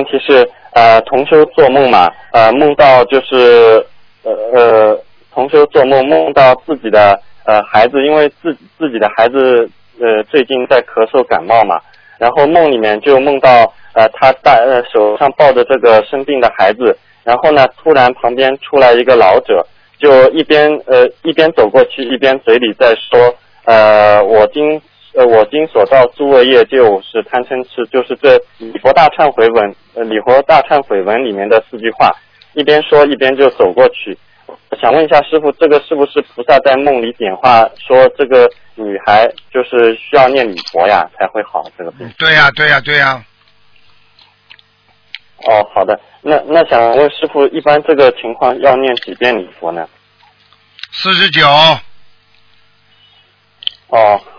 题是同修做梦嘛，梦到就是同修做梦梦到自己的孩子，因为自己的孩子最近在咳嗽感冒嘛，然后梦里面就梦到他手上抱着这个生病的孩子，然后呢突然旁边出来一个老者，就一边走过去，一边嘴里在说我今所造诸恶业就是贪嗔痴，就是这礼佛大忏悔文里面的4句话，一边说一边就走过去。想问一下师父，这个是不是菩萨在梦里点化说这个女孩就是需要念礼佛呀才会好这个病？ 对呀。 哦，好的。那想问师父，一般这个情况要念几遍礼佛呢？ 49。 哦，